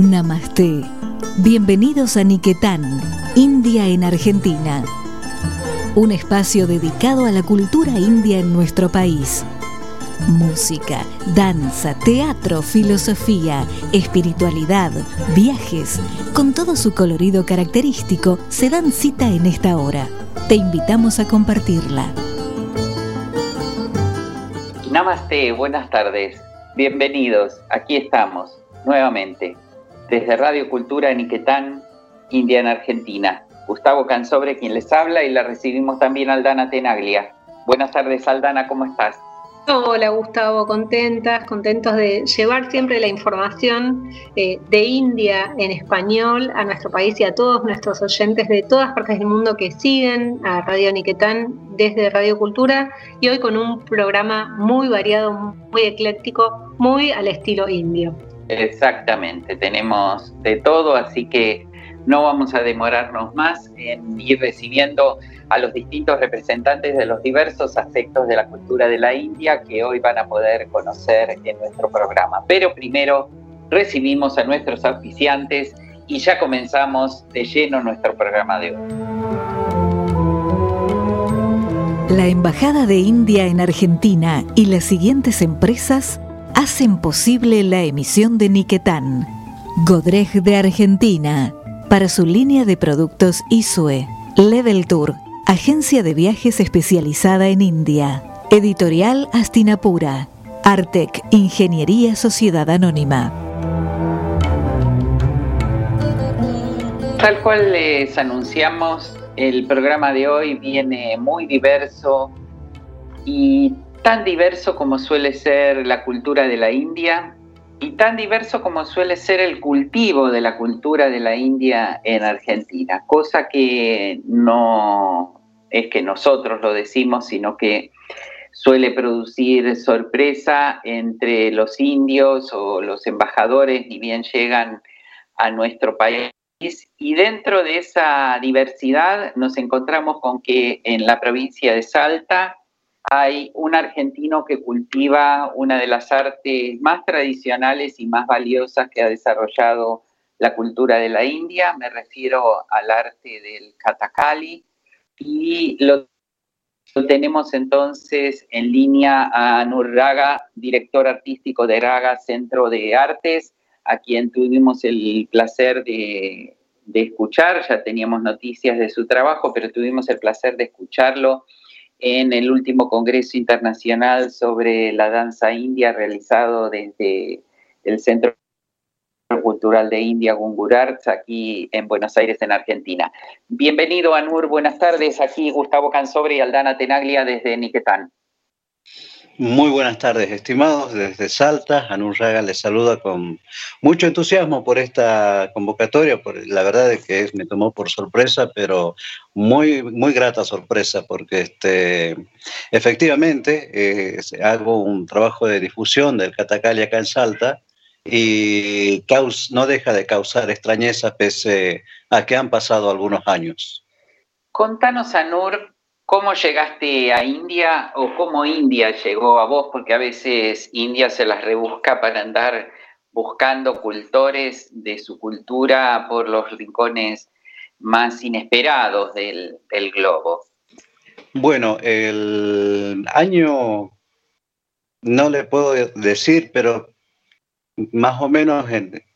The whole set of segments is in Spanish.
Namaste. Bienvenidos a Niquetán, India en Argentina. Un espacio dedicado a la cultura india en nuestro país. Música, danza, teatro, filosofía, espiritualidad, viajes, con todo su colorido característico, se dan cita en esta hora. Te invitamos a compartirla. Namaste, buenas tardes. Bienvenidos, aquí estamos, nuevamente, desde Radio Cultura en Niquetán, India en Argentina. Gustavo Cansobre quien les habla y la recibimos también a Aldana Tenaglia. Buenas tardes, Aldana, ¿cómo estás? Hola Gustavo, contentos de llevar siempre la información de India en español a nuestro país y a todos nuestros oyentes de todas partes del mundo que siguen a Radio Niquetán desde Radio Cultura, y hoy con un programa muy variado, muy ecléctico, muy al estilo indio. Exactamente, tenemos de todo, así que no vamos a demorarnos más en ir recibiendo a los distintos representantes de los diversos aspectos de la cultura de la India que hoy van a poder conocer en nuestro programa. Pero primero recibimos a nuestros auspiciantes y ya comenzamos de lleno nuestro programa de hoy. La Embajada de India en Argentina y las siguientes empresas hacen posible la emisión de Niquetán. Godrej de Argentina, para su línea de productos ISUE. Level Tour, agencia de viajes especializada en India. Editorial Astinapura. Artec, Ingeniería Sociedad Anónima. Tal cual les anunciamos, el programa de hoy viene muy diverso y tan diverso como suele ser la cultura de la India y tan diverso como suele ser el cultivo de la cultura de la India en Argentina, cosa que no es que nosotros lo decimos, sino que suele producir sorpresa entre los indios o los embajadores, ni bien llegan a nuestro país. Y dentro de esa diversidad nos encontramos con que en la provincia de Salta hay un argentino que cultiva una de las artes más tradicionales y más valiosas que ha desarrollado la cultura de la India. Me refiero al arte del Kathakali, y lo tenemos entonces en línea a Anur Raga, director artístico de Raga Centro de Artes, a quien tuvimos el placer de escuchar. Ya teníamos noticias de su trabajo, pero tuvimos el placer de escucharlo en el último Congreso Internacional sobre la Danza India realizado desde el Centro Cultural de India, Gungur Arts, aquí en Buenos Aires, en Argentina. Bienvenido, Anur, buenas tardes. Aquí Gustavo Cansobre y Aldana Tenaglia desde Niquetán. Muy buenas tardes, estimados, desde Salta. Anur Raga les saluda con mucho entusiasmo por esta convocatoria. La verdad es que me tomó por sorpresa, pero muy grata sorpresa, porque efectivamente hago un trabajo de difusión del Kathakali acá en Salta y no deja de causar extrañeza pese a que han pasado algunos años. Contanos, Anur, ¿cómo llegaste a India o cómo India llegó a vos? Porque a veces India se las rebusca para andar buscando cultores de su cultura por los rincones más inesperados del globo. Bueno, el año no le puedo decir, pero más o menos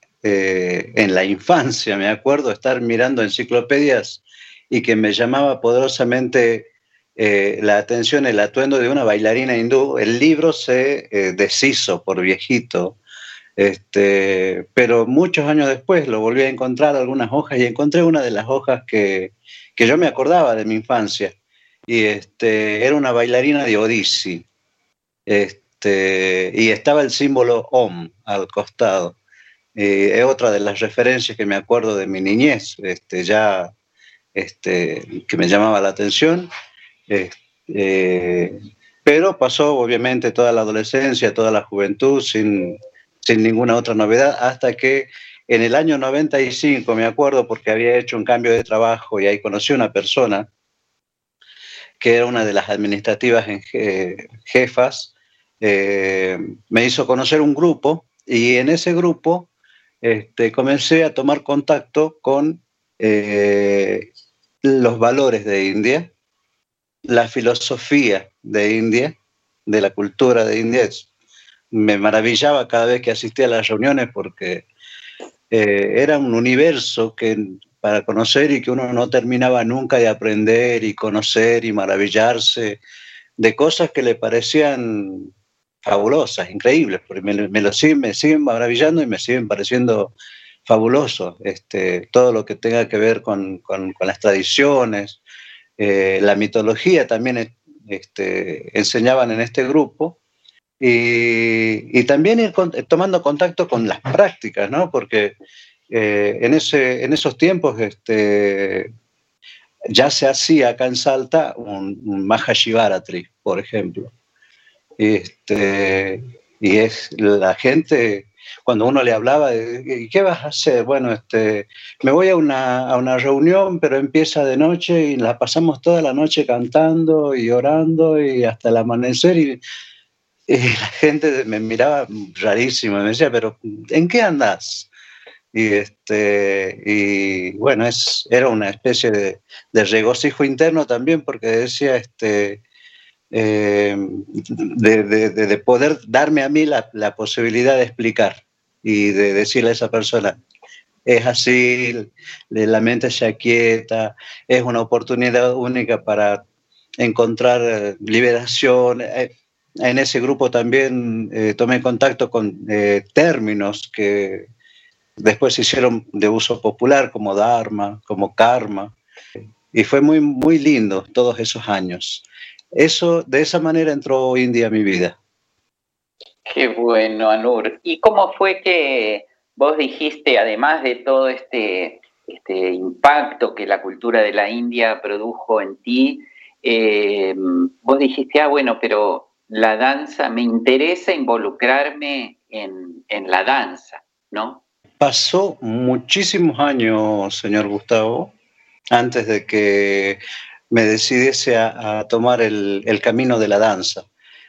en la infancia me acuerdo estar mirando enciclopedias y que me llamaba poderosamente la atención el atuendo de una bailarina hindú. El libro se deshizo por viejito, pero muchos años después lo volví a encontrar algunas hojas y encontré una de las hojas que yo me acordaba de mi infancia, y era una bailarina de Odissi, y estaba el símbolo Om al costado. Es otra de las referencias que me acuerdo de mi niñez, que me llamaba la atención. Pero pasó obviamente toda la adolescencia, toda la juventud sin ninguna otra novedad, hasta que en el año 95, me acuerdo, porque había hecho un cambio de trabajo y ahí conocí a una persona que era una de las administrativas jefas. Me hizo conocer un grupo, y en ese grupo comencé a tomar contacto con los valores de India, la filosofía de India, de la cultura de India. Me maravillaba cada vez que asistía a las reuniones porque era un universo para conocer y que uno no terminaba nunca de aprender y conocer y maravillarse de cosas que le parecían fabulosas, increíbles, porque me siguen maravillando y me siguen pareciendo fabuloso, todo lo que tenga que ver con las tradiciones, la mitología también enseñaban en este grupo, y también ir tomando contacto con las prácticas, ¿no? Porque en esos tiempos ya se hacía acá en Salta un Mahashivaratri, por ejemplo. Y es la gente, cuando uno le hablaba, ¿qué vas a hacer? Bueno, me voy a una reunión, pero empieza de noche y la pasamos toda la noche cantando y orando y hasta el amanecer. Y la gente me miraba rarísimo, me decía, pero ¿en qué andás? Y bueno, era una especie de regocijo interno también, porque decía, de poder darme a mí la posibilidad de explicar y de decirle a esa persona, es así, la mente se aquieta, es una oportunidad única para encontrar liberación. En ese grupo también tomé contacto con términos que después se hicieron de uso popular, como Dharma, como Karma, y fue muy, muy lindo todos esos años. De esa manera entró India a mi vida. Qué bueno, Anur. ¿Y cómo fue que vos dijiste, además de todo este impacto que la cultura de la India produjo en ti, vos dijiste, bueno, pero la danza, me interesa involucrarme en la danza, ¿no? Pasó muchísimos años, señor Gustavo, antes de que me decidiese a tomar el camino de la danza.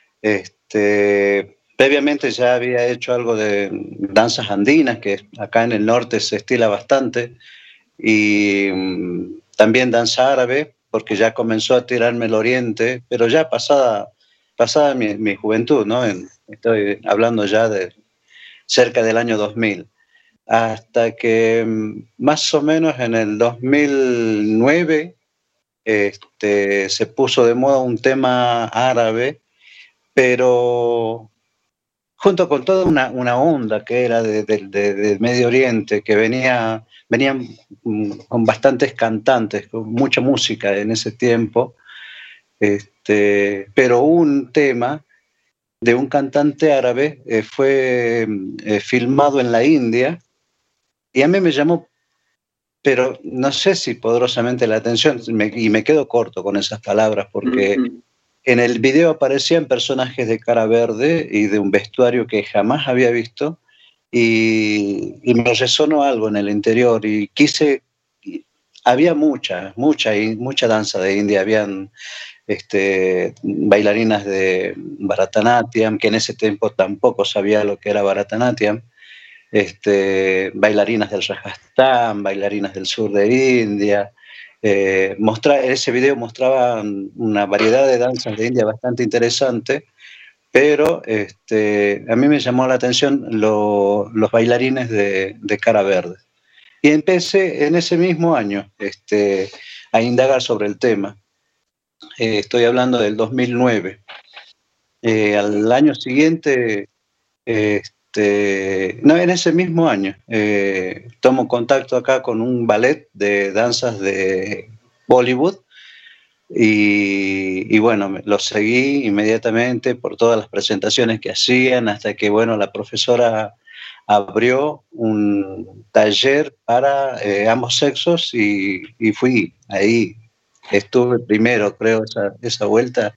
Previamente ya había hecho algo de danzas andinas, que acá en el norte se estila bastante, y también danza árabe, porque ya comenzó a tirarme el oriente, pero ya pasada mi juventud, ¿no? Estoy hablando ya de cerca del año 2000. Hasta que más o menos en el 2009 se puso de moda un tema árabe, pero junto con toda una onda que era de Medio Oriente, que venían con bastantes cantantes, con mucha música en ese tiempo, pero un tema de un cantante árabe fue filmado en la India, y a mí me llamó, pero no sé si poderosamente la atención, y me quedo corto con esas palabras, porque en el video aparecían personajes de cara verde y de un vestuario que jamás había visto, y me resonó algo en el interior, y había mucha danza de India, habían bailarinas de Bharatanatyam, que en ese tiempo tampoco sabía lo que era Bharatanatyam, bailarinas del Rajasthan, bailarinas del sur de India. Ese video mostraba una variedad de danzas de India bastante interesante, pero a mí me llamó la atención los bailarines de cara verde. Y empecé en ese mismo año a indagar sobre el tema. Estoy hablando del 2009. Al año siguiente, en ese mismo año, tomo contacto acá con un ballet de danzas de Bollywood, y bueno, lo seguí inmediatamente por todas las presentaciones que hacían, hasta que, bueno, la profesora abrió un taller para ambos sexos, y fui ahí. Estuve primero, creo, esa vuelta,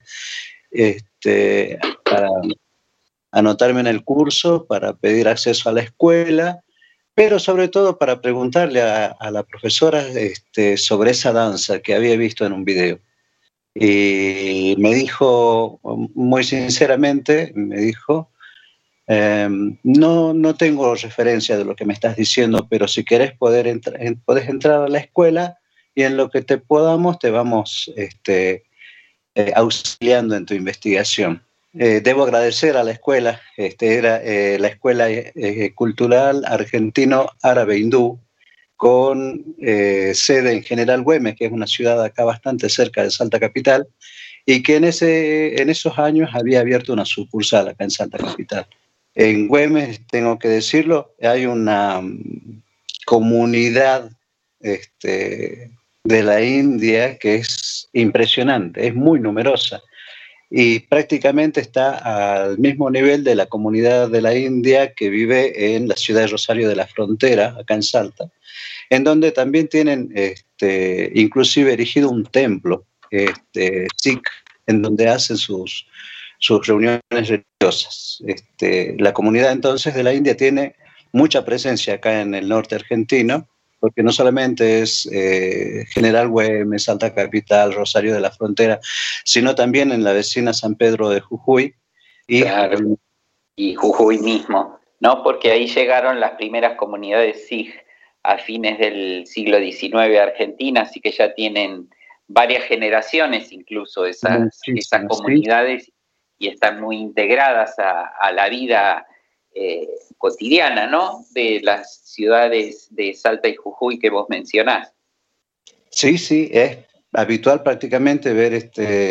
para anotarme en el curso, para pedir acceso a la escuela, pero sobre todo para preguntarle a la profesora sobre esa danza que había visto en un video. Y me dijo, muy sinceramente, No tengo referencia de lo que me estás diciendo, pero si querés podés entrar a la escuela y en lo que te podamos te vamos auxiliando en tu investigación. Debo agradecer a la escuela, era la Escuela Cultural Argentino-Árabe Hindú, con sede en General Güemes, que es una ciudad acá bastante cerca de Salta Capital, y que en esos años había abierto una sucursal acá en Salta Capital. En Güemes, tengo que decirlo, hay una comunidad de la India que es impresionante, es muy numerosa y prácticamente está al mismo nivel de la comunidad de la India que vive en la ciudad de Rosario de la Frontera, acá en Salta, en donde también tienen inclusive erigido un templo sikh, en donde hacen sus reuniones religiosas. La comunidad entonces de la India tiene mucha presencia acá en el norte argentino, porque no solamente es General Güemes, Salta Capital, Rosario de la Frontera, sino también en la vecina San Pedro de Jujuy. Claro, y Jujuy mismo, ¿no? Porque ahí llegaron las primeras comunidades sikh a fines del siglo XIX a Argentina, así que ya tienen varias generaciones incluso esas comunidades, ¿sí? Y están muy integradas a la vida cotidiana, ¿no? De las ciudades de Salta y Jujuy que vos mencionás. Sí, es habitual prácticamente ver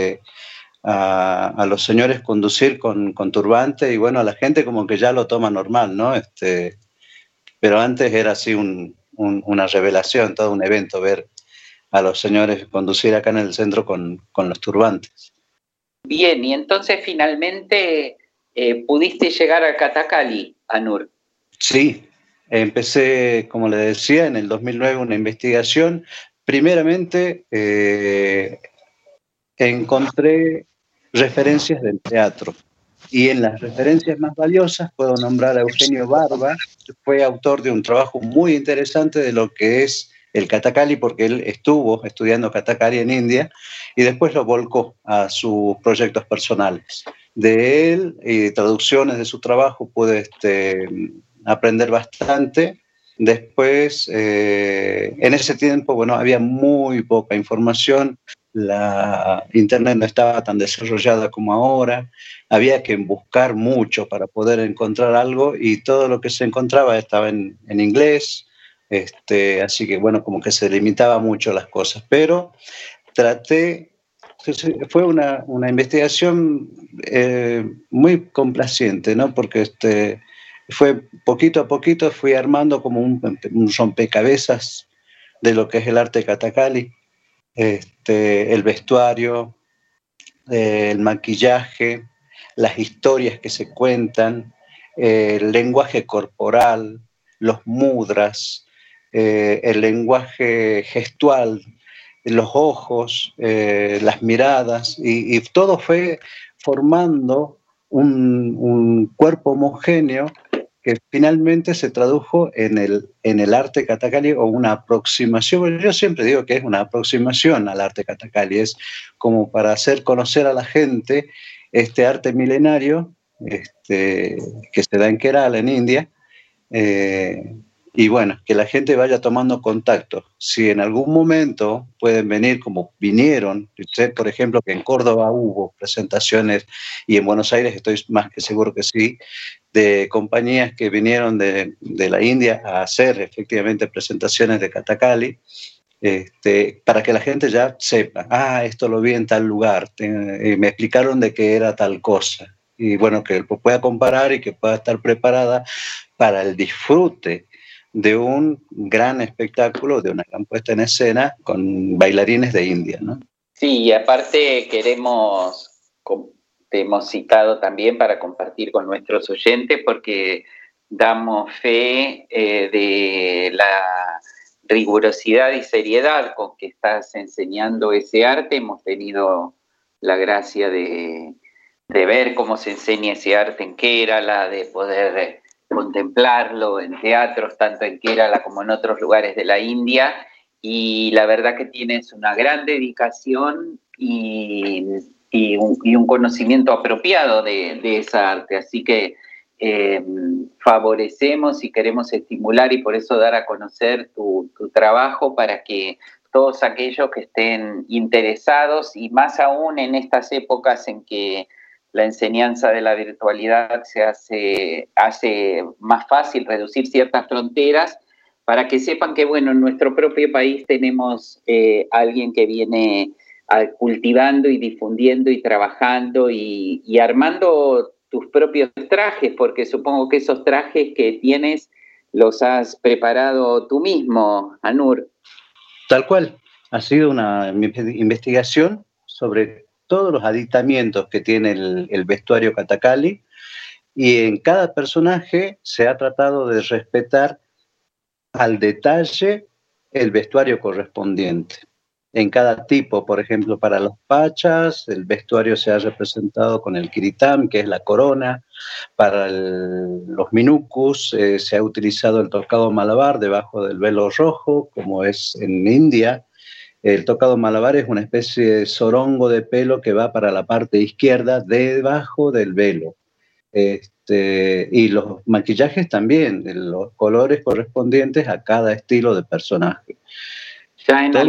a los señores conducir con turbante y bueno, a la gente como que ya lo toma normal, ¿no? Pero antes era así una revelación, todo un evento ver a los señores conducir acá en el centro con los turbantes. Bien, y entonces finalmente pudiste llegar a Catacaly, Anur. Sí, empecé, como le decía, en el 2009 una investigación. Primeramente encontré referencias del teatro y en las referencias más valiosas puedo nombrar a Eugenio Barba, que fue autor de un trabajo muy interesante de lo que es el Kathakali, porque él estuvo estudiando Kathakali en India y después lo volcó a sus proyectos personales. De él y traducciones de su trabajo pude aprender bastante. Después, en ese tiempo, bueno, había muy poca información, la internet no estaba tan desarrollada como ahora, había que buscar mucho para poder encontrar algo y todo lo que se encontraba estaba en inglés, así que bueno, como que se limitaba mucho las cosas, pero traté, fue una investigación muy complaciente, ¿no? Porque fue poquito a poquito, fui armando como un rompecabezas de lo que es el arte Kathakali, el vestuario, el maquillaje, las historias que se cuentan, el lenguaje corporal, los mudras, el lenguaje gestual, los ojos, las miradas, y todo fue formando un cuerpo homogéneo que finalmente se tradujo en el arte Kathakali o una aproximación. Yo siempre digo que es una aproximación al arte Kathakali, es como para hacer conocer a la gente este arte milenario que se da en Kerala, en India, y bueno, que la gente vaya tomando contacto. Si en algún momento pueden venir como vinieron, sé por ejemplo que en Córdoba hubo presentaciones y en Buenos Aires estoy más que seguro que sí, de compañías que vinieron de la India a hacer efectivamente presentaciones de Kathakali, para que la gente ya sepa, esto lo vi en tal lugar, me explicaron de qué era tal cosa, y bueno, que pueda comparar y que pueda estar preparada para el disfrute de un gran espectáculo, de una gran puesta en escena con bailarines de India, ¿no? Sí, y aparte te hemos citado también para compartir con nuestros oyentes porque damos fe de la rigurosidad y seriedad con que estás enseñando ese arte. Hemos tenido la gracia de ver cómo se enseña ese arte en Kerala, de poder contemplarlo en teatros, tanto en Kerala como en otros lugares de la India, y la verdad que tienes una gran dedicación y un conocimiento apropiado de esa arte, así que favorecemos y queremos estimular y por eso dar a conocer tu trabajo para que todos aquellos que estén interesados y más aún en estas épocas en que la enseñanza de la virtualidad se hace más fácil reducir ciertas fronteras, para que sepan que, bueno, en nuestro propio país tenemos alguien que viene cultivando y difundiendo y trabajando y armando tus propios trajes, porque supongo que esos trajes que tienes los has preparado tú mismo, Anur. Tal cual, ha sido una investigación sobre todos los aditamientos que tiene el vestuario Katakali, y en cada personaje se ha tratado de respetar al detalle el vestuario correspondiente. En cada tipo, por ejemplo, para los pachas, el vestuario se ha representado con el kiritam, que es la corona. Para los minukus se ha utilizado el tocado malabar debajo del velo rojo, como es en India. El tocado malabar es una especie de sorongo de pelo que va para la parte izquierda debajo del velo. Y los maquillajes también, los colores correspondientes a cada estilo de personaje. Ya en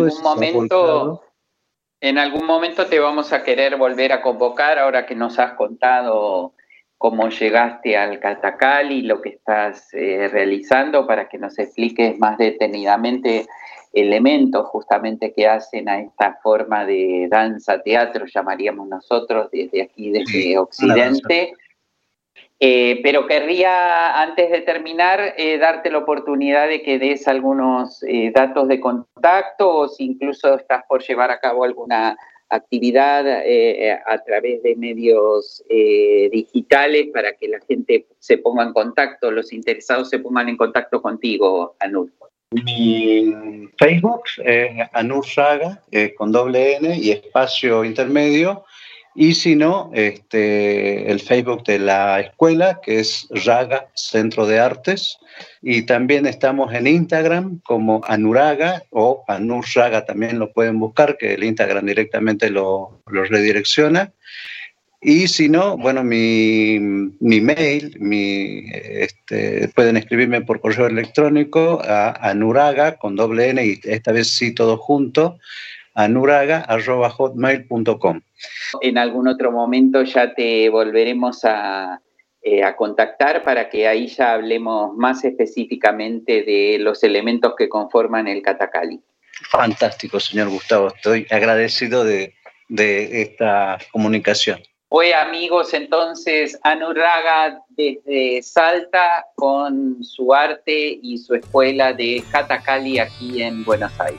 algún momento te vamos a querer volver a convocar, ahora que nos has contado cómo llegaste al Katakali y lo que estás realizando, para que nos expliques más detenidamente elementos justamente que hacen a esta forma de danza, teatro, llamaríamos nosotros desde aquí, desde Occidente. Pero querría, antes de terminar, darte la oportunidad de que des algunos datos de contacto, o si incluso estás por llevar a cabo alguna actividad a través de medios digitales para que la gente se ponga en contacto, los interesados se pongan en contacto contigo, Anur. Mi Facebook es Anur Raga, con doble N y espacio intermedio. Y si no, el Facebook de la escuela, que es Raga Centro de Artes. Y también estamos en Instagram como Anuraga, o Anur Raga también lo pueden buscar, que el Instagram directamente lo redirecciona. Y si no, bueno, mi mail, pueden escribirme por correo electrónico a Anuraga con doble N y esta vez sí todo junto, anuraga@hotmail.com. En algún otro momento ya te volveremos a contactar para que ahí ya hablemos más específicamente de los elementos que conforman el Katakali. Fantástico, señor Gustavo. Estoy agradecido de esta comunicación. Fue, amigos, entonces Anur Raga desde Salta con su arte y su escuela de Katakali aquí en Buenos Aires.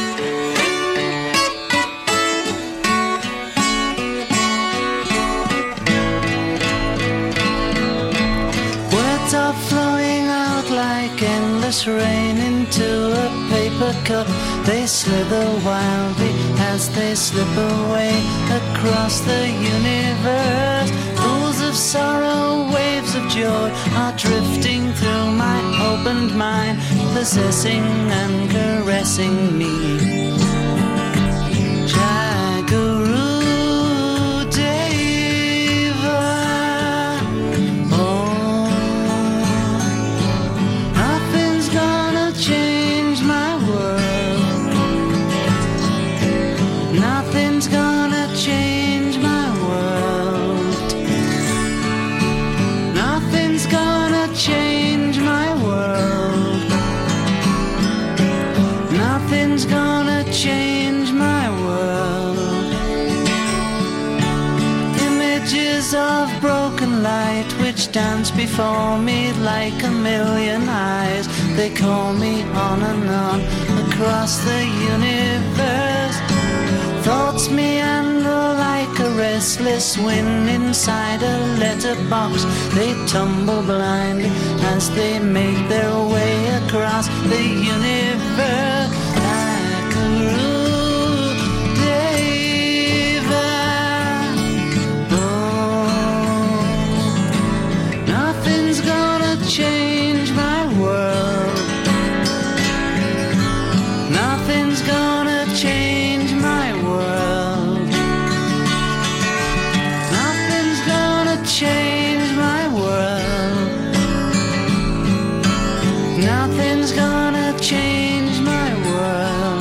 Like endless rain into a paper cup, they slither wildly as they slip away across the universe. Pools of sorrow, waves of joy are drifting through my opened mind, possessing and caressing me. Of broken light which dance before me like a million eyes, they call me on and on across the universe. Thoughts meander like a restless wind inside a letterbox, they tumble blindly as they make their way across the universe. Like a change my world. Nothing's gonna change my world. Nothing's gonna change my world. Nothing's gonna change my world.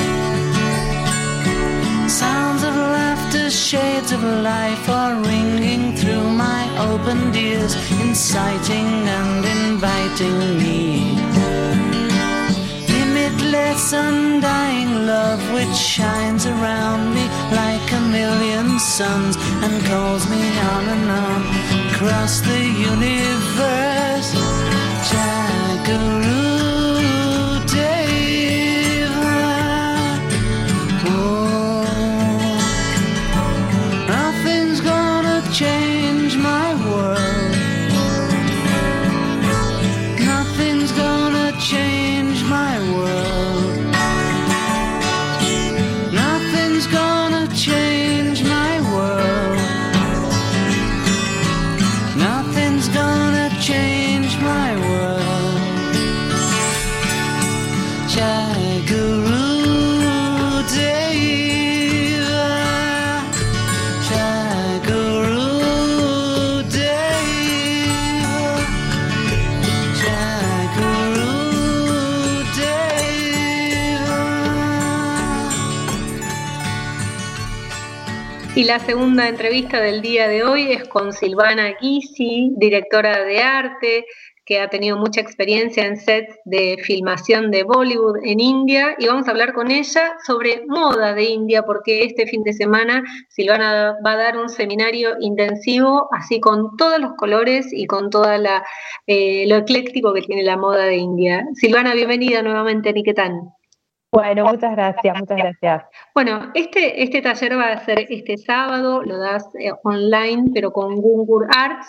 Sounds of laughter, shades of life are ringing through my opened ears, inciting and inviting me. Limitless, undying love which shines around me like a million suns and calls me on and on across the universe. Jaguru Deva. Oh, nothing's gonna change my world. Nothing's gonna change my world. Nothing's gonna change my world. Nothing's gonna change my world. Jai Guru Deva. Jai Guru Deva. Jai Guru Deva. Y la segunda entrevista del día de hoy es con Silvana Guisi, directora de arte, que ha tenido mucha experiencia en sets de filmación de Bollywood en India, y vamos a hablar con ella sobre moda de India, porque este fin de semana Silvana va a dar un seminario intensivo, así con todos los colores y con toda lo ecléctico que tiene la moda de India. Silvana, bienvenida nuevamente a Niketan. Bueno, muchas gracias, muchas gracias. Bueno, este taller va a ser este sábado, lo das online, pero con Gungur Arts.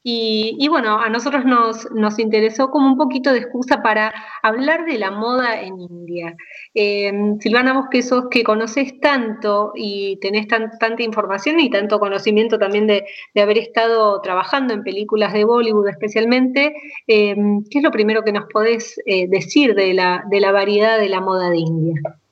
Y bueno, a nosotros nos interesó como un poquito de excusa para hablar de la moda en India. Silvana, vos que conocés tanto y tenés tanta información y tanto conocimiento también de haber estado trabajando en películas de Bollywood especialmente, ¿qué es lo primero que nos podés decir de la variedad de la moda de India?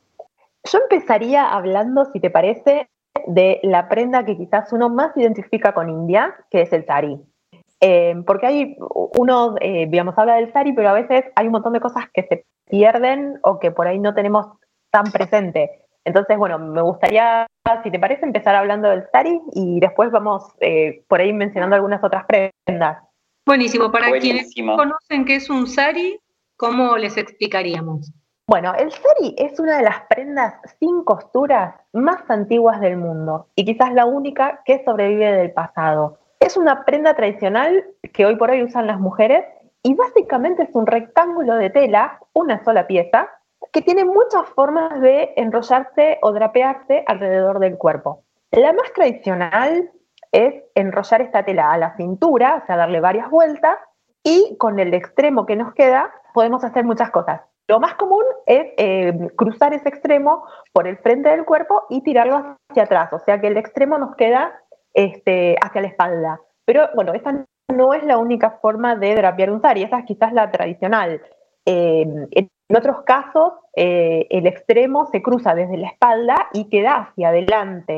Yo empezaría hablando, si te parece, de la prenda que quizás uno más identifica con India, que es el sari. Porque hay uno, digamos, habla del sari, pero a veces hay un montón de cosas que se pierden o que por ahí no tenemos tan presente. Entonces, bueno, me gustaría, si te parece, empezar hablando del sari y después vamos por ahí mencionando algunas otras prendas. Buenísimo. Para quienes no conocen qué es un sari, ¿cómo les explicaríamos? Bueno, el sari es una de las prendas sin costuras más antiguas del mundo y quizás la única que sobrevive del pasado. Es una prenda tradicional que hoy por hoy usan las mujeres y básicamente es un rectángulo de tela, una sola pieza, que tiene muchas formas de enrollarse o drapearse alrededor del cuerpo. La más tradicional es enrollar esta tela a la cintura, o sea, darle varias vueltas, y con el extremo que nos queda podemos hacer muchas cosas. Lo más común es cruzar ese extremo por el frente del cuerpo y tirarlo hacia atrás, o sea que el extremo nos queda hacia la espalda. Pero bueno, esa no es la única forma de drapear un sari, esa es quizás la tradicional. En otros casos, el extremo se cruza desde la espalda y queda hacia adelante.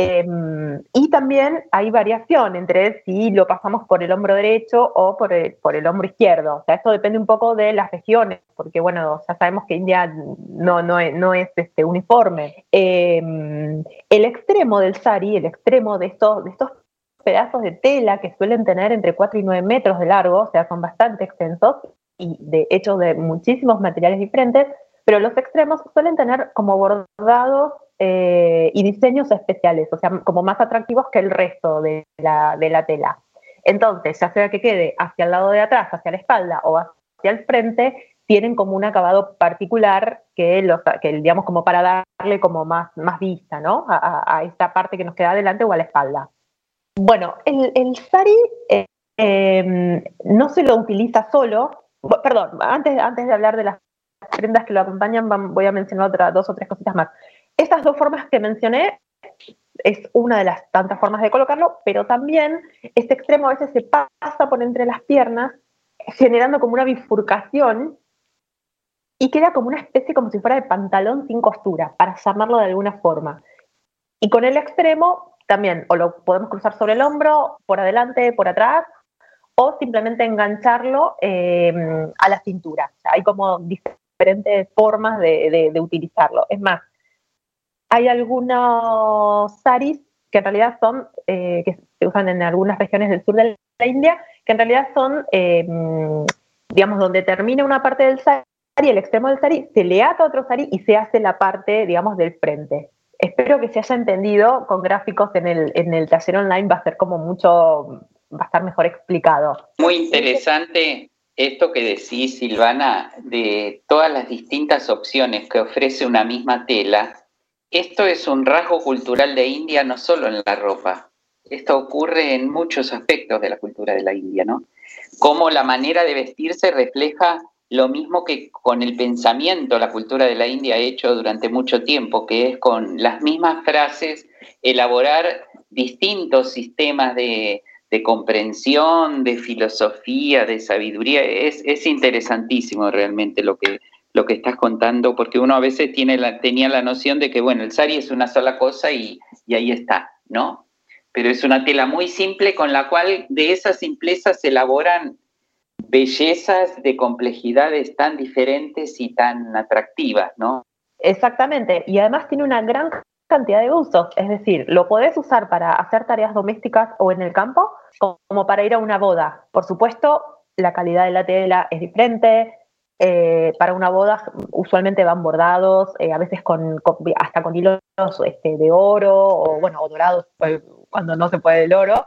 Y también hay variación entre si lo pasamos por el hombro derecho o por el hombro izquierdo. O sea, esto depende un poco de las regiones, porque bueno, ya sabemos que India no es uniforme. El extremo del sari, el extremo de estos pedazos de tela que suelen tener entre 4 y 9 metros de largo, o sea, son bastante extensos y hechos de muchísimos materiales diferentes, pero los extremos suelen tener como bordados y diseños especiales, o sea, como más atractivos que el resto de la tela. Entonces, ya sea que quede hacia el lado de atrás, hacia la espalda o hacia el frente, tienen como un acabado particular que digamos, como para darle como más vista, ¿no? A esta parte que nos queda adelante o a la espalda. Bueno, el sari no se lo utiliza solo. Perdón, antes de hablar de las prendas que lo acompañan, voy a mencionar 2 o 3 cositas más. Estas 2 formas que mencioné es una de las tantas formas de colocarlo, pero también este extremo a veces se pasa por entre las piernas, generando como una bifurcación y queda como una especie como si fuera de pantalón sin costura, para llamarlo de alguna forma. Y con el extremo también, o lo podemos cruzar sobre el hombro, por adelante, por atrás, o simplemente engancharlo a la cintura. O sea, hay como diferentes formas de utilizarlo. Es más, hay algunos saris que en realidad son, que se usan en algunas regiones del sur de la India, que en realidad son, digamos, donde termina una parte del sari, el extremo del sari, se le ata otro sari y se hace la parte, digamos, del frente. Espero que se haya entendido con gráficos en el taller online, va a ser como mucho, va a estar mejor explicado. Muy interesante esto que decís, Silvana, de todas las distintas opciones que ofrece una misma tela. Esto es un rasgo cultural de India, no solo en la ropa. Esto ocurre en muchos aspectos de la cultura de la India, ¿no? Cómo la manera de vestirse refleja lo mismo que con el pensamiento la cultura de la India ha hecho durante mucho tiempo, que es con las mismas frases elaborar distintos sistemas de comprensión, de filosofía, de sabiduría. Es interesantísimo realmente lo que estás contando, porque uno a veces tenía la noción de que, bueno, el sari es una sola cosa y ahí está, ¿no? Pero es una tela muy simple con la cual de esa simpleza se elaboran bellezas de complejidades tan diferentes y tan atractivas, ¿no? Exactamente, y además tiene una gran cantidad de usos, es decir, lo podés usar para hacer tareas domésticas o en el campo, como para ir a una boda. Por supuesto, la calidad de la tela es diferente. Para una boda usualmente van bordados, a veces hasta con hilos de oro o dorados cuando no se puede el oro,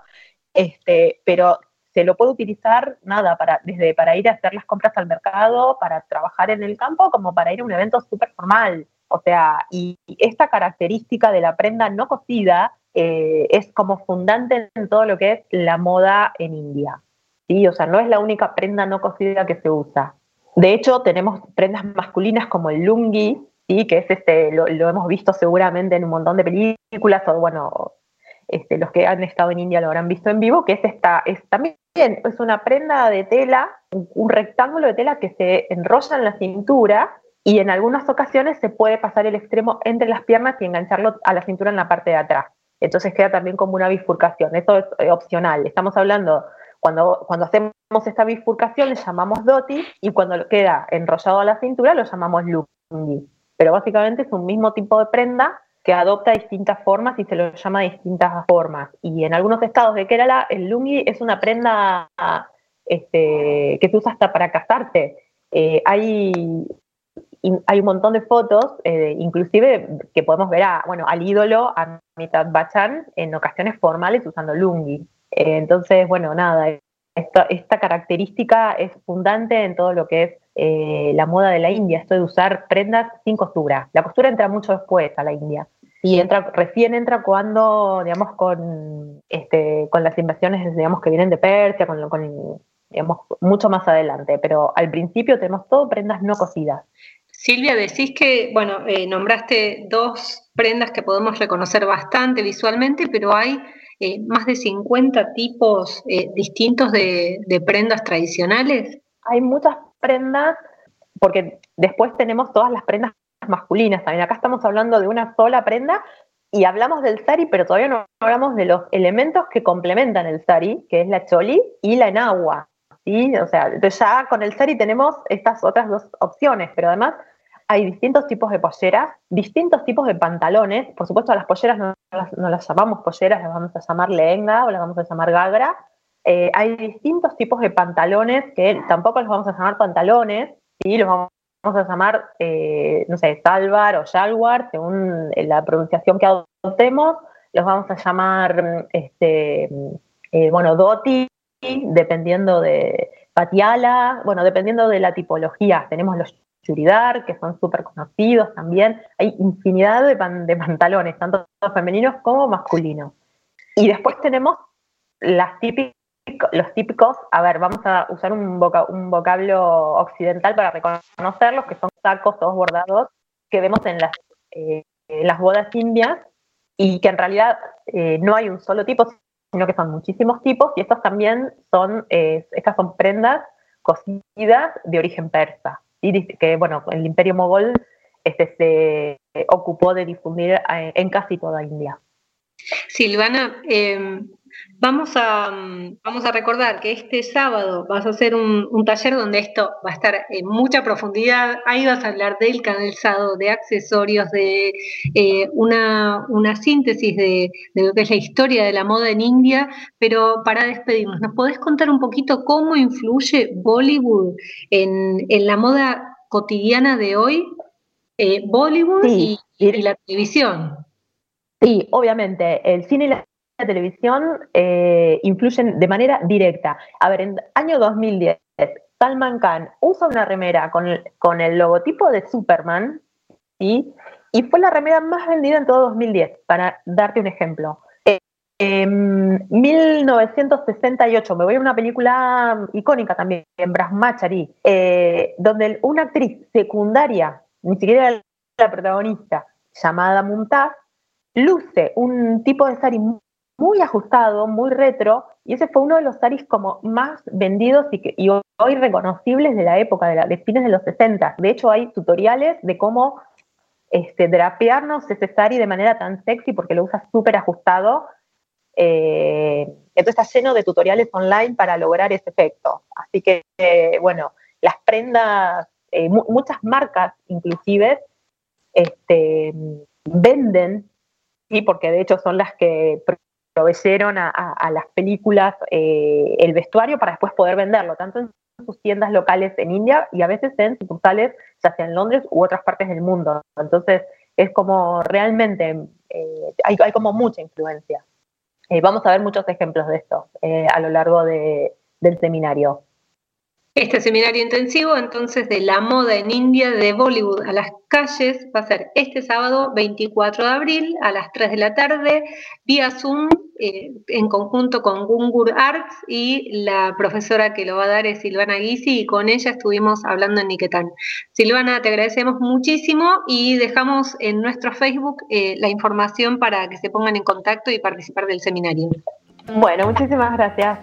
pero se lo puede utilizar desde para ir a hacer las compras al mercado, para trabajar en el campo, como para ir a un evento súper formal. O sea, y esta característica de la prenda no cosida es como fundante en todo lo que es la moda en India. ¿Sí? O sea, no es la única prenda no cosida que se usa. De hecho, tenemos prendas masculinas como el lungi, ¿sí? Que es lo hemos visto seguramente en un montón de películas, o bueno, los que han estado en India lo habrán visto en vivo, que también es una prenda de tela, un rectángulo de tela que se enrolla en la cintura y en algunas ocasiones se puede pasar el extremo entre las piernas y engancharlo a la cintura en la parte de atrás. Entonces queda también como una bifurcación. Eso es opcional. Estamos hablando, cuando hacemos esta bifurcación le llamamos dhoti y cuando queda enrollado a la cintura lo llamamos lungi. Pero básicamente es un mismo tipo de prenda que adopta distintas formas y se lo llama de distintas formas. Y en algunos estados de Kerala, el lungi es una prenda que se usa hasta para casarte. Hay un montón de fotos, inclusive que podemos ver al ídolo, a Amitabh Bachchan, en ocasiones formales usando lungi. Entonces, bueno, nada, esta característica es fundante en todo lo que es la moda de la India, esto de usar prendas sin costura. La costura entra mucho después a la India. Y recién entra cuando, digamos, con las invasiones, digamos, que vienen de Persia, digamos, mucho más adelante. Pero al principio tenemos todo prendas no cosidas. Silvia, decís que, bueno, nombraste dos prendas que podemos reconocer bastante visualmente, pero hay más de 50 tipos distintos de prendas tradicionales. Hay muchas prendas, porque después tenemos todas las prendas masculinas también. Acá estamos hablando de una sola prenda y hablamos del sari, pero todavía no hablamos de los elementos que complementan el sari, que es la choli y la enagua, ¿sí? O sea, ya con el sari tenemos estas otras dos opciones, pero además hay distintos tipos de polleras, distintos tipos de pantalones. Por supuesto, a las polleras no las llamamos polleras, las vamos a llamar lehenga o las vamos a llamar gagra. Hay distintos tipos de pantalones que tampoco los vamos a llamar pantalones, ¿sí? Los vamos a llamar, no sé, salvar o shalwar, según la pronunciación que adoptemos. Los vamos a llamar, dhoti, dependiendo de patiala, bueno, dependiendo de la tipología. Tenemos los churidar, que son súper conocidos también. Hay infinidad de pantalones, tanto femeninos como masculinos. Y después tenemos los típicos, a ver, vamos a usar un vocablo occidental para reconocerlos, que son sacos todos bordados, que vemos en las bodas indias, y que en realidad no hay un solo tipo, sino que son muchísimos tipos, y estas son prendas cosidas de origen persa, ¿sí? Que, bueno, el Imperio Mogol se ocupó de difundir en casi toda India. Silvana, vamos a recordar que este sábado vas a hacer un taller donde esto va a estar en mucha profundidad. Ahí vas a hablar del calzado, de accesorios, de una síntesis de lo que es la historia de la moda en India. Pero para despedirnos, ¿nos podés contar un poquito cómo influye Bollywood en la moda cotidiana de hoy? Bollywood Sí, y la televisión. Sí, obviamente, el cine y la televisión influyen de manera directa. A ver, en el año 2010, Salman Khan usa una remera con el logotipo de Superman, ¿sí? Y fue la remera más vendida en todo 2010, para darte un ejemplo. En 1968, me voy a una película icónica también, en Brahmachari, donde una actriz secundaria, ni siquiera era la protagonista, llamada Mumtaz, luce un tipo de sari muy ajustado, muy retro, y ese fue uno de los saris como más vendidos y hoy reconocibles de la época, de fines de los 60. De hecho, hay tutoriales de cómo drapearnos ese sari de manera tan sexy porque lo usas súper ajustado. Entonces está lleno de tutoriales online para lograr ese efecto. Así que, bueno, las prendas, muchas marcas inclusive, venden, ¿sí? Porque de hecho son las que proveyeron a las películas el vestuario para después poder venderlo, tanto en sus tiendas locales en India y a veces en sucursales, ya sea en Londres u otras partes del mundo. Entonces es como realmente, hay como mucha influencia. Vamos a ver muchos ejemplos de esto a lo largo del seminario. Este seminario intensivo, entonces, de la moda en India, de Bollywood a las calles, va a ser este sábado 24 de abril a las 3 de la tarde, vía Zoom, en conjunto con Gungur Arts, y la profesora que lo va a dar es Silvana Guisi, y con ella estuvimos hablando en Niquetán. Silvana, te agradecemos muchísimo y dejamos en nuestro Facebook la información para que se pongan en contacto y participar del seminario. Bueno, muchísimas gracias.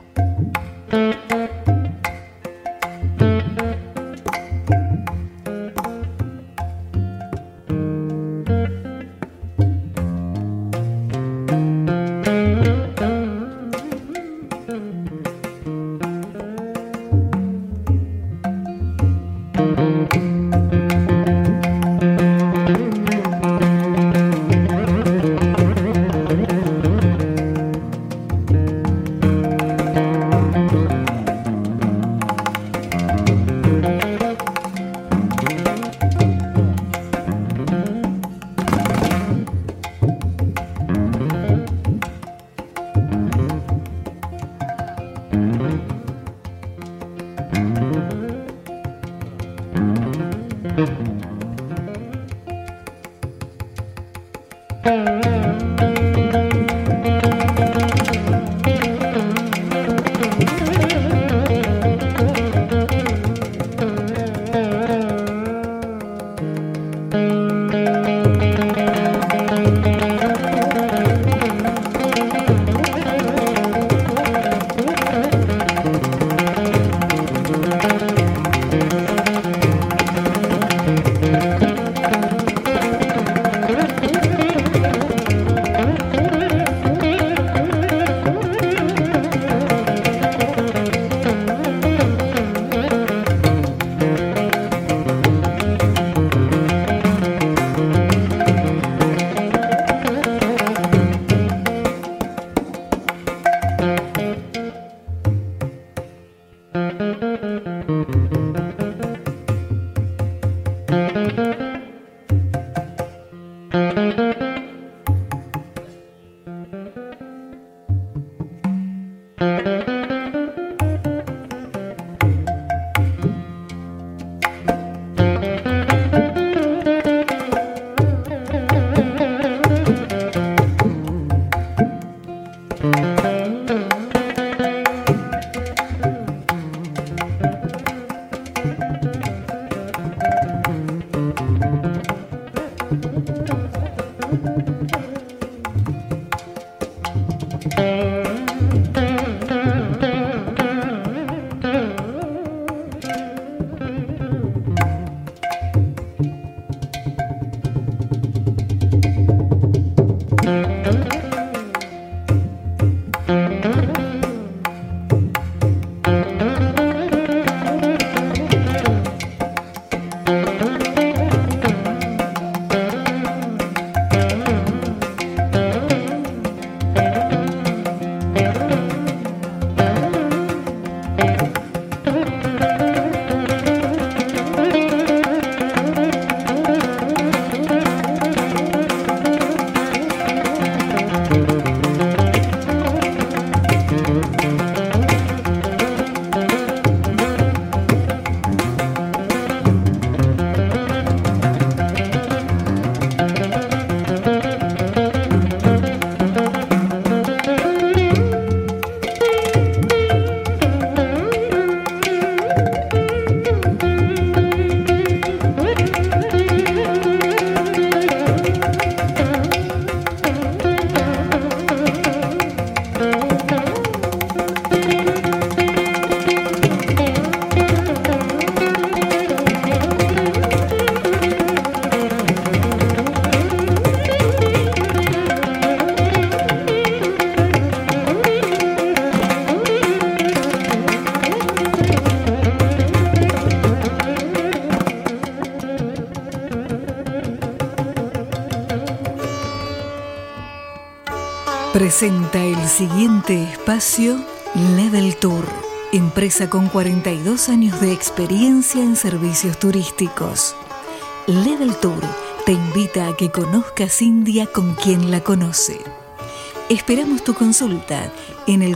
Presenta el siguiente espacio Level Tour, empresa con 42 años de experiencia en servicios turísticos. Level Tour te invita a que conozcas India con quien la conoce. Esperamos tu consulta en el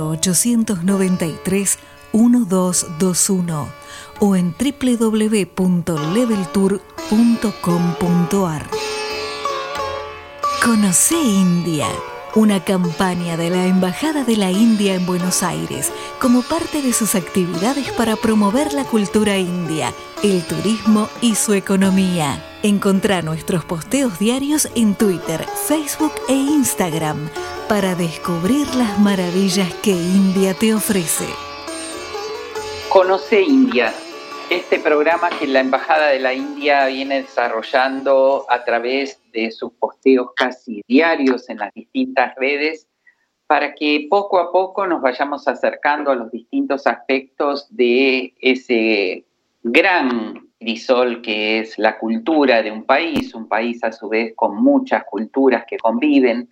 4893-1221 o en www.leveltour.com.ar. Conoce India, una campaña de la Embajada de la India en Buenos Aires como parte de sus actividades para promover la cultura india, el turismo y su economía. Encontrá nuestros posteos diarios en Twitter, Facebook e Instagram para descubrir las maravillas que India te ofrece. Conoce India, este programa que la Embajada de la India viene desarrollando a través de sus posteos casi diarios en las distintas redes para que poco a poco nos vayamos acercando a los distintos aspectos de ese gran crisol que es la cultura de un país a su vez con muchas culturas que conviven.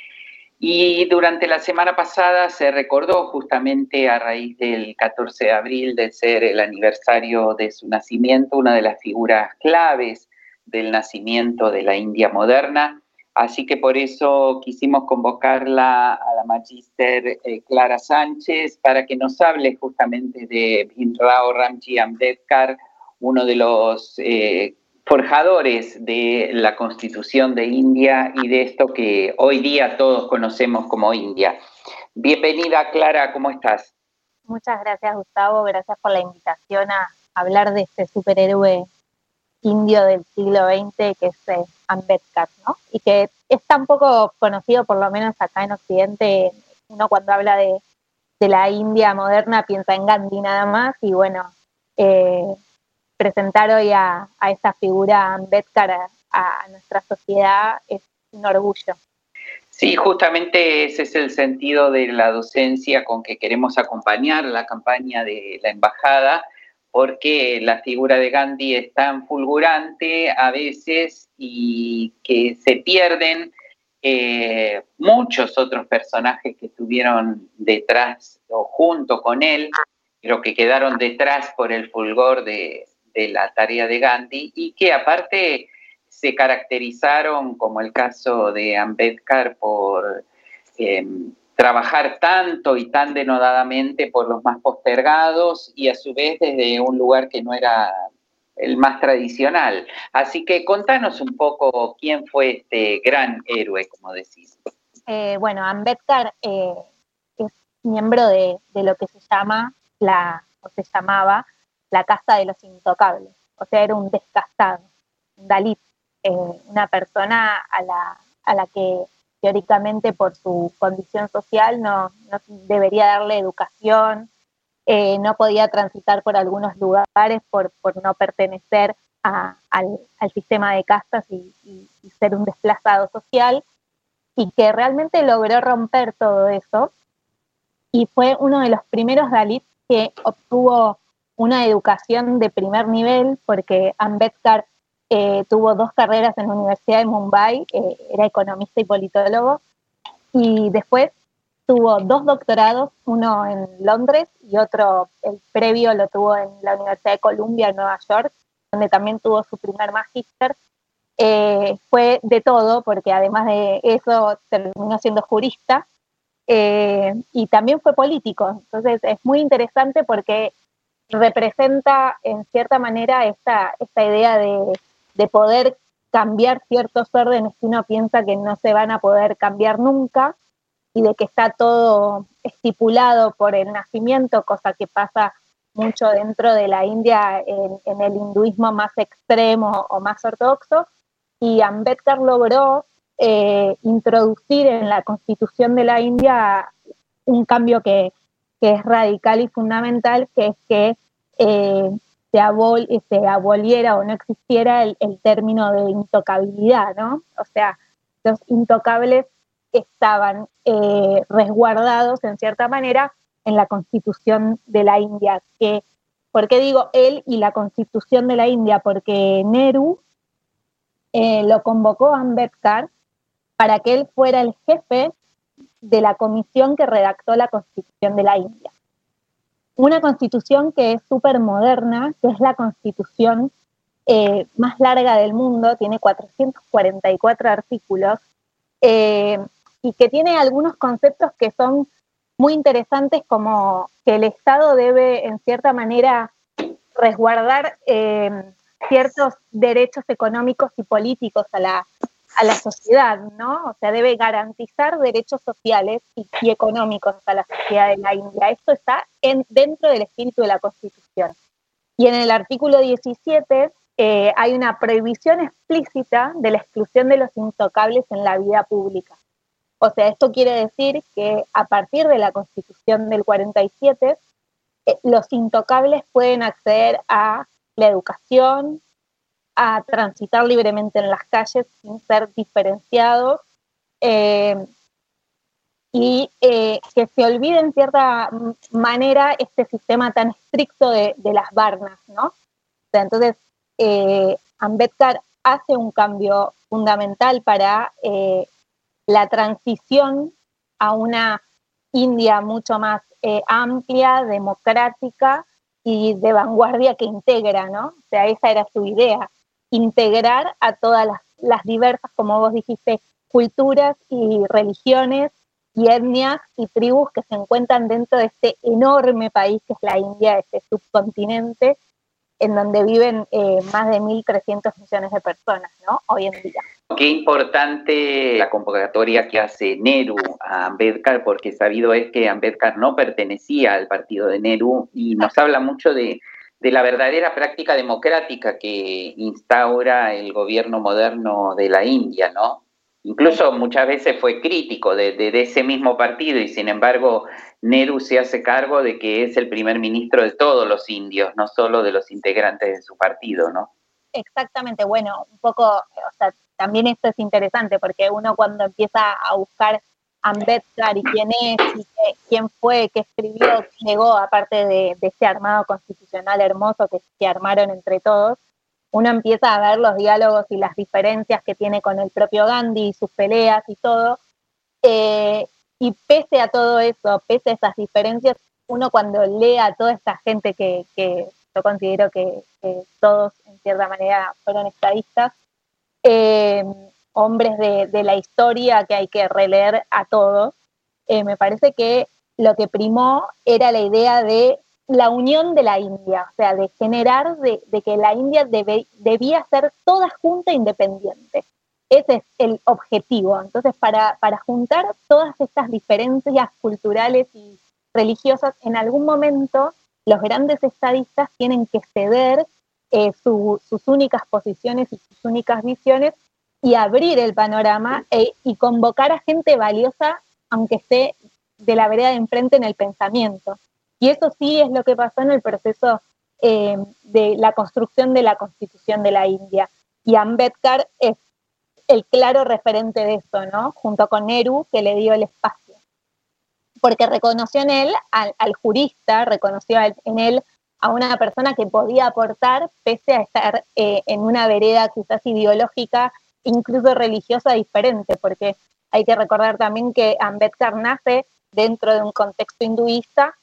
Y durante la semana pasada se recordó justamente a raíz del 14 de abril de ser el aniversario de su nacimiento, una de las figuras claves del nacimiento de la India moderna. Así que por eso quisimos convocarla a la magíster Clara Sánchez para que nos hable justamente de Bhimrao Ramji Ambedkar, uno de los forjadores de la Constitución de India y de esto que hoy día todos conocemos como India. Bienvenida, Clara, ¿cómo estás? Muchas gracias, Gustavo, gracias por la invitación a hablar de este superhéroe indio del siglo XX que es Ambedkar, ¿no? Y que es tan poco conocido, por lo menos acá en Occidente. Uno cuando habla de la India moderna piensa en Gandhi nada más, y bueno, presentar hoy a esta figura Ambedkar a nuestra sociedad es un orgullo. Sí, justamente ese es el sentido de la docencia con que queremos acompañar la campaña de la Embajada, porque la figura de Gandhi es tan fulgurante a veces y que se pierden muchos otros personajes que estuvieron detrás o junto con él, pero que quedaron detrás por el fulgor de la tarea de Gandhi y que aparte se caracterizaron, como el caso de Ambedkar, por trabajar tanto y tan denodadamente por los más postergados y a su vez desde un lugar que no era el más tradicional. Así que contanos un poco quién fue este gran héroe, como decís. Bueno, Ambedkar es miembro de lo que se llama se llamaba la casta de los intocables. O sea, era un descastado, un dalit, una persona a la que teóricamente por su condición social no debería darle educación, no podía transitar por algunos lugares por no pertenecer al sistema de castas y ser un desplazado social, y que realmente logró romper todo eso, y fue uno de los primeros dalits que obtuvo una educación de primer nivel, porque Ambedkar tuvo 2 carreras en la Universidad de Mumbai, era economista y politólogo, y después tuvo 2 doctorados, uno en Londres y otro, el previo lo tuvo en la Universidad de Columbia en Nueva York, donde también tuvo su primer magíster. Fue de todo, porque además de eso terminó siendo jurista, y también fue político. Entonces es muy interesante porque representa en cierta manera esta idea de poder cambiar ciertos órdenes que uno piensa que no se van a poder cambiar nunca, y de que está todo estipulado por el nacimiento, cosa que pasa mucho dentro de la India en el hinduismo más extremo o más ortodoxo. Y Ambedkar logró introducir en la Constitución de la India un cambio que es radical y fundamental, que es que se aboliera o no existiera el término de intocabilidad, ¿no? O sea, los intocables estaban resguardados en cierta manera en la Constitución de la India. ¿Por qué digo él y la Constitución de la India? Porque Nehru lo convocó a Ambedkar para que él fuera el jefe de la comisión que redactó la Constitución de la India. Una constitución que es súper moderna, que es la constitución más larga del mundo, tiene 444 artículos, y que tiene algunos conceptos que son muy interesantes, como que el Estado debe, en cierta manera, resguardar ciertos derechos económicos y políticos a la sociedad, ¿no? O sea, debe garantizar derechos sociales y económicos a la sociedad de la India. Esto está dentro del espíritu de la Constitución. Y en el artículo 17 hay una prohibición explícita de la exclusión de los intocables en la vida pública. O sea, esto quiere decir que a partir de la Constitución del 47, los intocables pueden acceder a la educación, a transitar libremente en las calles sin ser diferenciados, y que se olvide en cierta manera este sistema tan estricto de las varnas, ¿no? O sea, entonces, Ambedkar hace un cambio fundamental para la transición a una India mucho más amplia, democrática y de vanguardia, que integra, ¿no? O sea, esa era su idea, integrar a todas las diversas, como vos dijiste, culturas y religiones y etnias y tribus que se encuentran dentro de este enorme país que es la India, este subcontinente, en donde viven más de 1.300 millones de personas, ¿no? Hoy en día. Qué importante la convocatoria que hace Nehru a Ambedkar, porque sabido es que Ambedkar no pertenecía al partido de Nehru, y nos habla mucho de la verdadera práctica democrática que instaura el gobierno moderno de la India, ¿no? Incluso muchas veces fue crítico de ese mismo partido, y sin embargo Nehru se hace cargo de que es el primer ministro de todos los indios, no solo de los integrantes de su partido, ¿no? Exactamente, bueno, un poco, o sea, también esto es interesante, porque uno cuando empieza a buscar Ambedkar y quién es, y quién fue, qué escribió, qué llegó, aparte de este armado constitucional hermoso que armaron entre todos, uno empieza a ver los diálogos y las diferencias que tiene con el propio Gandhi y sus peleas y todo, y pese a todo eso, pese a esas diferencias, uno cuando lee a toda esta gente que yo considero que todos en cierta manera fueron estadistas, hombres de la historia que hay que releer a todos, me parece que lo que primó era la idea de la unión de la India, o sea, de generar de que la India debía ser toda junta e independiente. Ese es el objetivo. Entonces, para juntar todas estas diferencias culturales y religiosas, en algún momento los grandes estadistas tienen que ceder sus únicas posiciones y sus únicas visiones y abrir el panorama y convocar a gente valiosa, aunque esté de la vereda de enfrente en el pensamiento. Y eso sí es lo que pasó en el proceso de la construcción de la Constitución de la India. Y Ambedkar es el claro referente de eso, ¿no? Junto con Nehru, que le dio el espacio. Porque reconoció en él al jurista, reconoció en él a una persona que podía aportar, pese a estar en una vereda quizás ideológica, incluso religiosa diferente, porque hay que recordar también que Ambedkar nace dentro de un contexto hinduista,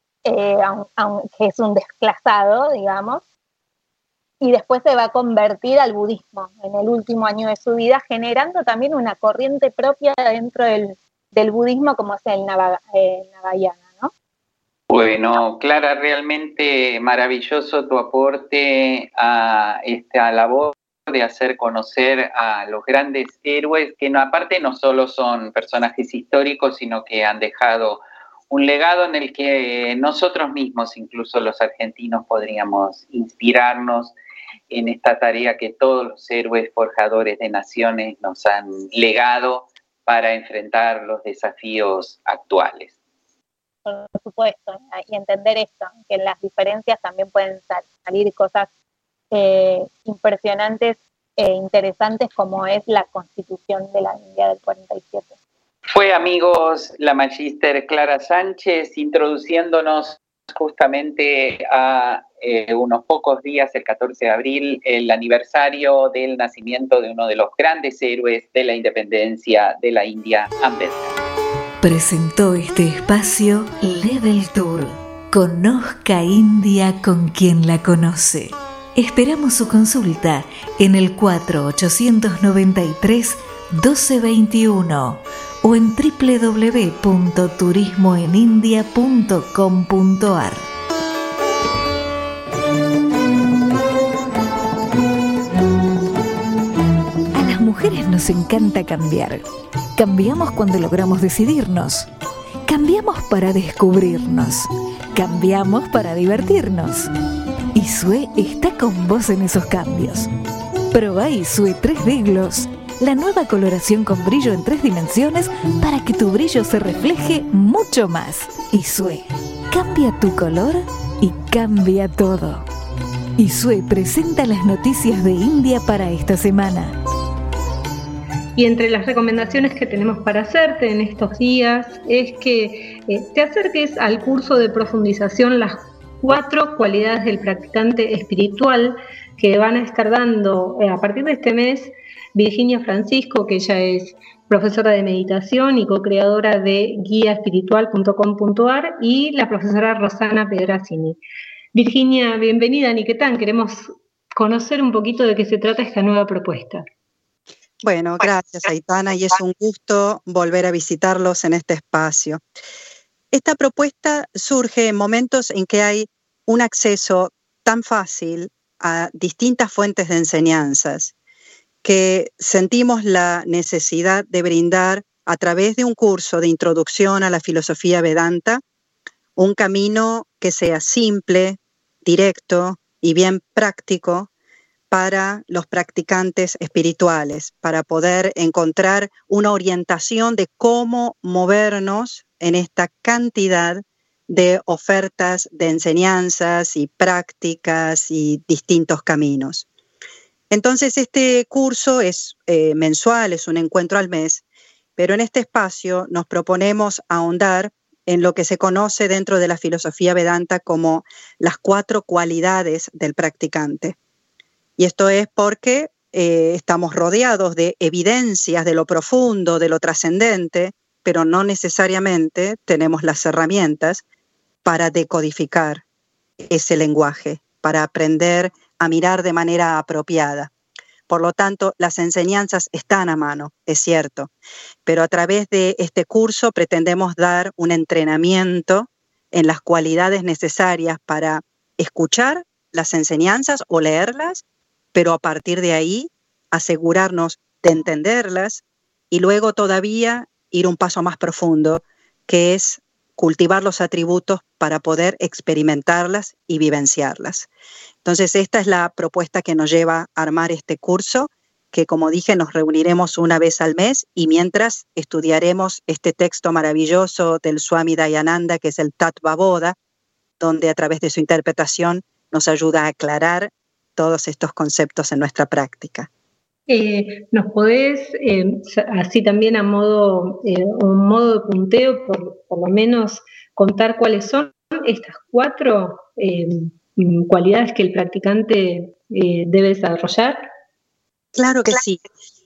aunque es un desclasado, digamos, y después se va a convertir al budismo en el último año de su vida, generando también una corriente propia dentro del budismo, como es el Navayana, ¿no? Bueno, Clara, realmente maravilloso tu aporte a esta labor de hacer conocer a los grandes héroes, que aparte no solo son personajes históricos, sino que han dejado un legado en el que nosotros mismos, incluso los argentinos, podríamos inspirarnos en esta tarea que todos los héroes forjadores de naciones nos han legado para enfrentar los desafíos actuales. Por supuesto, y entender esto, que en las diferencias también pueden salir cosas impresionantes e interesantes, como es la Constitución de la India del 47. Fue, amigos, la magíster Clara Sánchez introduciéndonos justamente a unos pocos días, el 14 de abril, el aniversario del nacimiento de uno de los grandes héroes de la independencia de la India, Ambedkar. presentó este espacio Level Tour. Conozca India con quien la conoce. Esperamos su consulta en el 4893-1221 o en www.turismoenindia.com.ar. A las mujeres nos encanta cambiar. Cambiamos cuando logramos decidirnos. Cambiamos para descubrirnos. Cambiamos para divertirnos. Isue está con vos en esos cambios. Probá Isue 3D Gloss, la nueva coloración con brillo en 3 dimensiones para que tu brillo se refleje mucho más. Isue, cambia tu color y cambia todo. Isue presenta las noticias de India para esta semana. Y entre las recomendaciones que tenemos para hacerte en estos días es que te acerques al curso de profundización Las 4 cualidades del practicante espiritual que van a estar dando a partir de este mes Virginia Francisco, que ella es profesora de meditación y co-creadora de guiaespiritual.com.ar, y la profesora Rosana Pedrazzini. Virginia, bienvenida a Niquetán. Queremos conocer un poquito de qué se trata esta nueva propuesta. Bueno, gracias Aitana, y es un gusto volver a visitarlos en este espacio. Esta propuesta surge en momentos en que hay un acceso tan fácil a distintas fuentes de enseñanzas que sentimos la necesidad de brindar a través de un curso de introducción a la filosofía Vedanta un camino que sea simple, directo y bien práctico para los practicantes espirituales, para poder encontrar una orientación de cómo movernos en esta cantidad de ofertas de enseñanzas y prácticas y distintos caminos. Entonces, este curso es mensual, es un encuentro al mes, pero en este espacio nos proponemos ahondar en lo que se conoce dentro de la filosofía Vedanta como las 4 cualidades del practicante. Y esto es porque estamos rodeados de evidencias de lo profundo, de lo trascendente, pero no necesariamente tenemos las herramientas para decodificar ese lenguaje, para aprender a mirar de manera apropiada. Por lo tanto, las enseñanzas están a mano, es cierto, pero a través de este curso pretendemos dar un entrenamiento en las cualidades necesarias para escuchar las enseñanzas o leerlas, pero a partir de ahí asegurarnos de entenderlas y luego todavía ir un paso más profundo, que es cultivar los atributos para poder experimentarlas y vivenciarlas. Entonces, esta es la propuesta que nos lleva a armar este curso, que como dije, nos reuniremos una vez al mes y mientras estudiaremos este texto maravilloso del Swami Dayananda, que es el Tattva Bodha, donde a través de su interpretación nos ayuda a aclarar todos estos conceptos en nuestra práctica. ¿Nos podés, así también a modo, un modo de punteo, por lo menos contar cuáles son estas 4 cualidades que el practicante debe desarrollar? Claro que sí.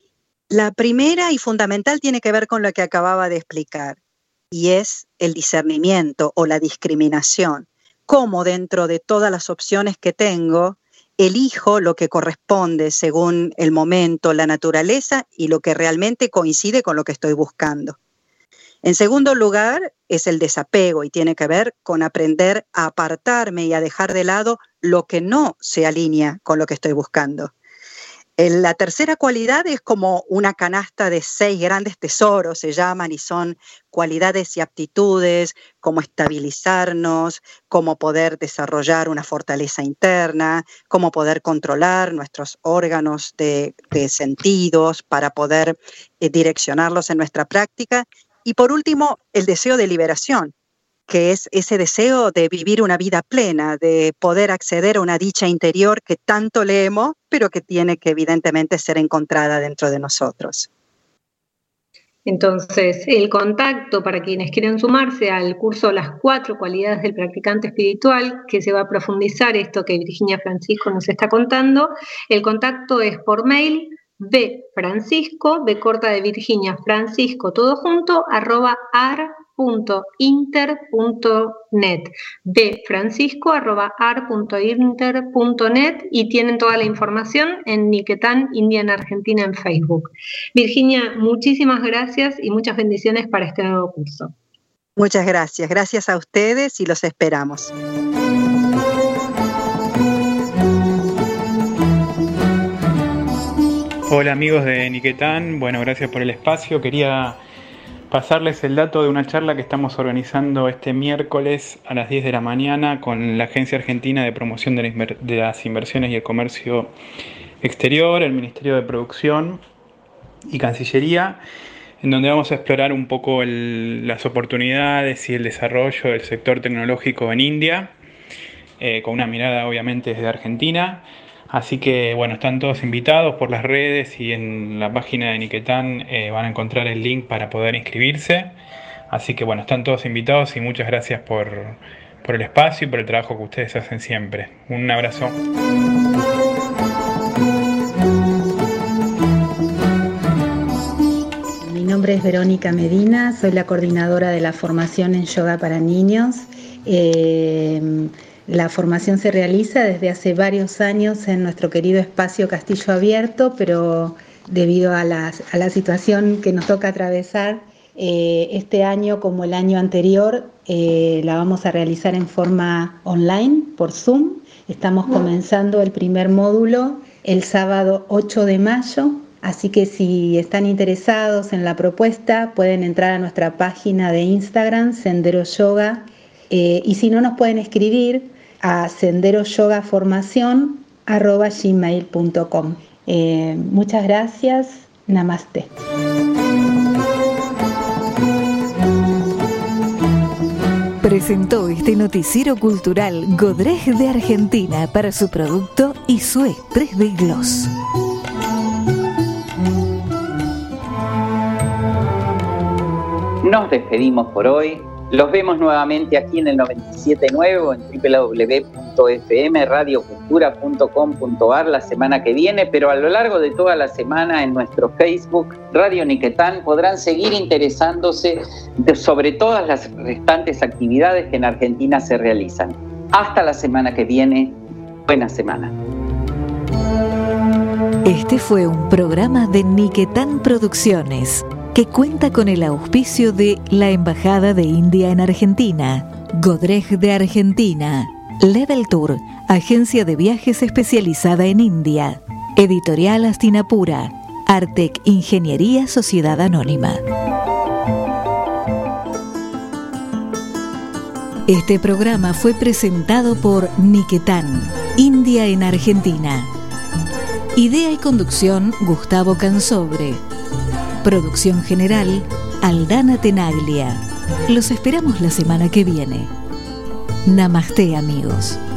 La primera y fundamental tiene que ver con lo que acababa de explicar, y es el discernimiento o la discriminación. Cómo dentro de todas las opciones que tengo, elijo lo que corresponde según el momento, la naturaleza y lo que realmente coincide con lo que estoy buscando. En segundo lugar, es el desapego y tiene que ver con aprender a apartarme y a dejar de lado lo que no se alinea con lo que estoy buscando. La tercera cualidad es como una canasta de 6 grandes tesoros, se llaman, y son cualidades y aptitudes como estabilizarnos, cómo poder desarrollar una fortaleza interna, cómo poder controlar nuestros órganos de sentidos para poder direccionarlos en nuestra práctica. Y por último, el deseo de liberación, que es ese deseo de vivir una vida plena, de poder acceder a una dicha interior que tanto leemos, pero que tiene que evidentemente ser encontrada dentro de nosotros. Entonces, el contacto para quienes quieren sumarse al curso Las 4 cualidades del practicante espiritual, que se va a profundizar esto que Virginia Francisco nos está contando, el contacto es por mail B Francisco, B corta de Virginia, Francisco, todo junto, @ar.inter.net. bfrancisco@ar.inter.net, y tienen toda la información en Niquetán, India en Argentina, en Facebook. Virginia, muchísimas gracias y muchas bendiciones para este nuevo curso. Muchas gracias. Gracias a ustedes y los esperamos. Hola amigos de Niquetán, bueno, gracias por el espacio. Quería pasarles el dato de una charla que estamos organizando este miércoles a las 10 de la mañana con la Agencia Argentina de Promoción de las Inversiones y el Comercio Exterior, el Ministerio de Producción y Cancillería, en donde vamos a explorar un poco las oportunidades y el desarrollo del sector tecnológico en India, con una mirada obviamente desde Argentina. Así que bueno, están todos invitados por las redes, y en la página de Niquetán van a encontrar el link para poder inscribirse. Así que bueno, están todos invitados y muchas gracias por el espacio y por el trabajo que ustedes hacen siempre. Un abrazo. Mi nombre es Verónica Medina, soy la coordinadora de la formación en yoga para niños. La formación se realiza desde hace varios años en nuestro querido espacio Castillo Abierto, pero debido a la situación que nos toca atravesar, este año como el año anterior la vamos a realizar en forma online, por Zoom. Estamos comenzando el primer módulo el sábado 8 de mayo, así que si están interesados en la propuesta pueden entrar a nuestra página de Instagram, Sendero Yoga, y si no, nos pueden escribir a senderoyogaformacion@gmail.com. Muchas gracias. Namaste. Presentó este noticiero cultural Godrej de Argentina para su producto Isue 3D Gloss. Nos despedimos por hoy. Los vemos nuevamente aquí en el 97.9 o en www.fmradiocultura.com.ar la semana que viene, pero a lo largo de toda la semana en nuestro Facebook Radio Niquetán podrán seguir interesándose sobre todas las restantes actividades que en Argentina se realizan. Hasta la semana que viene. Buena semana. Este fue un programa de Niquetán Producciones, que cuenta con el auspicio de la Embajada de India en Argentina, Godrej de Argentina, Level Tour, agencia de viajes especializada en India, Editorial Astinapura, Artec Ingeniería Sociedad Anónima. Este programa fue presentado por Niquetán, India en Argentina. Idea y conducción, Gustavo Cansobre. Producción general, Aldana Tenaglia. Los esperamos la semana que viene. Namaste, amigos.